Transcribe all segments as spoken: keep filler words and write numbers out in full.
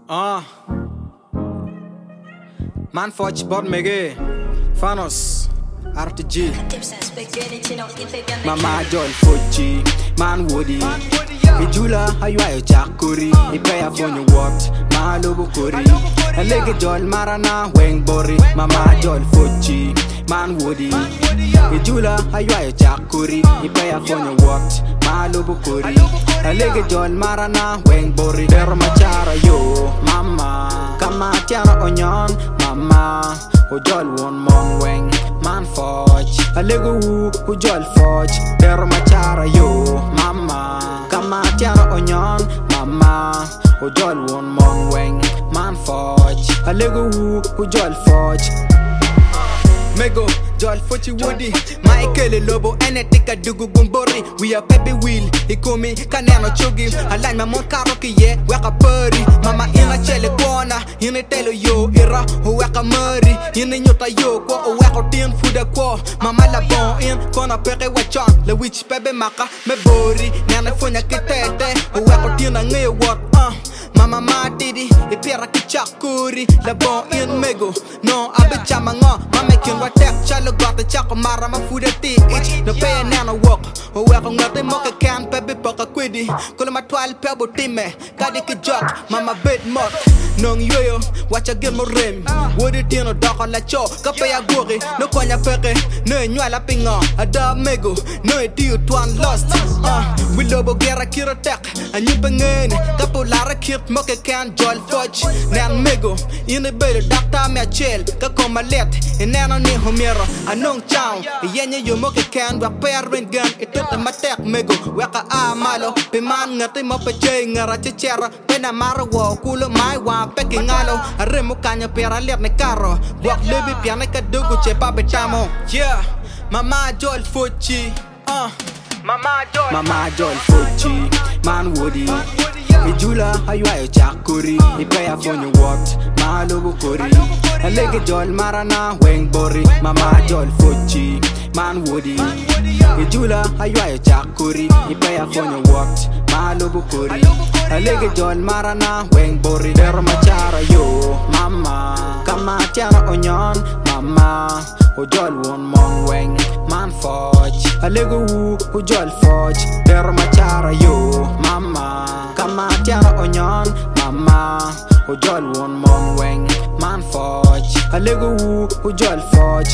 Ah, man forge bot mege, Fanos, R T G, Mama Joel Fuji, man Woody, Ijula Aywayo Chakuri, Ipaya Fonyo Wat, Malubu Kuri, a leg Joel Marana, Wang Bori, Mama Joel Fuji, man Woody, Ijula Aywayo Chakuri, Ipaya Fonyo Wat, Malubu Kuri, a leg Joel Marana, Wang Bori, Dermachara yo, Mama, Kamatiana Onyon, Mama, Ujol one mon weng, man forge, a lego woo, Ujol forge, Dermachara yo, Mama, Kamatiana Onyon, Mama, Ujol one mon weng, man forge, a lego woo, Ujol forge. Mego, Joel Fuji Woody, Michael Lobo, Enetika Dugu Gumbori, we are Pepe Wheel, Ikomi, Kanano Chogi, I like my mon karaoke, yeah, waka purry, Mama in a chele guana, in a telo yo, era, who waka murray, in a yota yo, or waka tin food a qua, Mama la bon in, Kona Pere Wachon, the witch Pepe Maka, me bori, Nana Funya Kitete, who waka tin a near what, uh. Mama ma didi, e pera ki chakuri, la bon in mego. No, abe chamanga, mama kin wa tek chalo gata chako mara ma fuda ti ich. No pay nana walk, o wako ngate moka can pepe poka kwidi. Kula ma twal pebo time, kadi ki jok, mama bed mot. Nong yoyo, wacha gil mo rem. Woody tino doko la cho, kape ya gori, no konya peke, no nywa la pinga, ada mego, no e diu tuan lost. Uh, we lobo gera kira tek, a nyupengen, kapo lara kip. Moke can Joel Fuji, Nan Mego, in the bed, Doctor Machel, Kakoma let, and Nana ni Homero, a non chow, Yenya you moke can, where parent gun, it took the Matek Mego, Waka A Malo, Piman, nothing up a jay, a rachera, Penamara walk, Kula my one, pecking alo, a remukanya pera let me caro, walk Libby Pianica Duguche Papitamo, yeah, Mama Joel Fuji, uh, Mama Joel, Mama Joel Fuji, man Woody. Ijula Aywayo Chakuri, Ipaya Fonyo Wat, Malubu Kuri, a leg Joel Marana, Wang Bori, Mama Joel Fuji, man Woody, Ijula Aywayo Chakuri, Ipaya Fonyo Wat, Malubu Kuri, a leg Joel Marana, Wang Bori, Dermachara yo, Mama, Kamatiana Onyon, Mama, Ujol one mon weng, man forge, a lego woo, Ujol forge, Dermachara yo, Mama, Kamatiana Onyon, Mama, Ujol one mon weng, man forge, a lego woo, Ujol forge.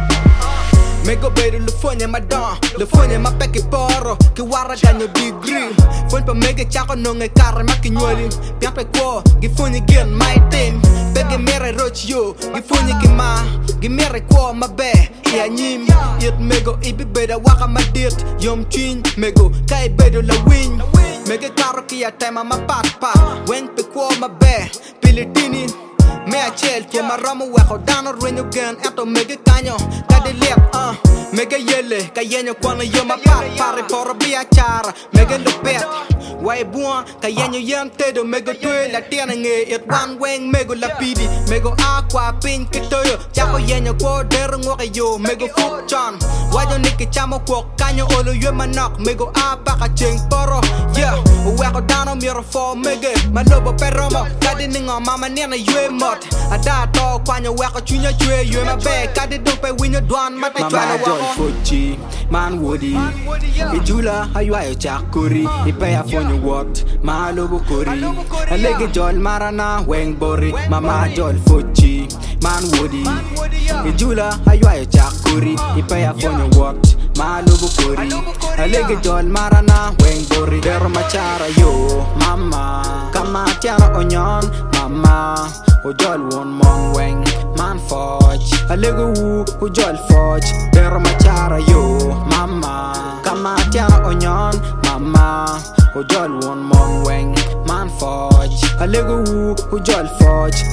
Mego bedu le fonye madan, le fonye ma peke poro, ki wara ganyo degree. Fon pa mege chako nonge kare ma kinyoli, piampe kwa, gi fonye gen my team. Pege mere roch yo, gi fonye ki ma, gi mere kwa ma be, ya nyim. Yet mego ibi beda waka ma dit, yom chin, mego, kai bedu la win. Mege karo ki ya tema ma pat pat, weng pe kwa ma be, pilitini. Me a chel to my ramo wako dano renyo gen ato mege kanyo kade lep uh mege yele kayenyo kwana yo ma pat pare poro bia chara mege lopet wai buan kayenyo yen tedo mege tue la tiana nge it one weng mego lapidi mego aqua pin kitoyo chako yenyo ko der ngoke yo mego fuk chan wajo niki chamo ko kanyo olo yo manok mego apa ka cheng poro yeah wako dano miro for mege malobo peromo kade ningo mama nena yue mo Ada to kwanyo wako chunya chwe you my bag kade dope winyo dwan mate chwana wako Joel Fuji man Woody Ijula Aywayo Chakuri Ipaya Fonyo Wat Malubu Kuri a leg Joel Marana Wang Bori Mama Joel Fuji man Woody Ijula Aywayo Chakuri Ipaya Fonyo Wat Malubu Kuri a leg Joel Marana Wang Bori Dermachara yo Mama Kamatiana Onyon Mama Ujol one mon weng, man forge, a lego woo, Ujol forge, Dermachara yo, Mama, Kamatiana Onyon, Mama, Ujol one mon weng, man forge, a lego woo, Ujol forge.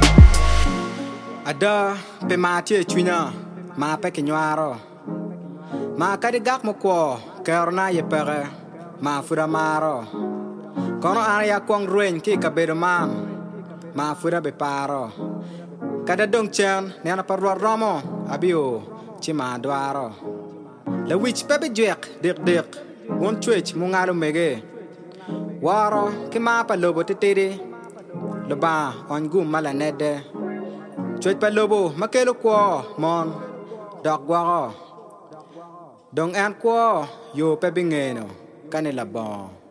Ada, pe matie chwina, ma peke nyaro, ma kadigak mo kwa, kerna ye pere, ma fura maro, kono area kwang ruin ki kabedo man. Ma fura be paro kada dong chen nena parwa romo abio chima dwaro le wich pepe jek dik dik won twitch mungalo mege waro ki ma pa lobo titiri Loba on gum malanede Choj palobo makelo kwa mon Dog gwaro Dong an kwa yo pebingeno kanela bon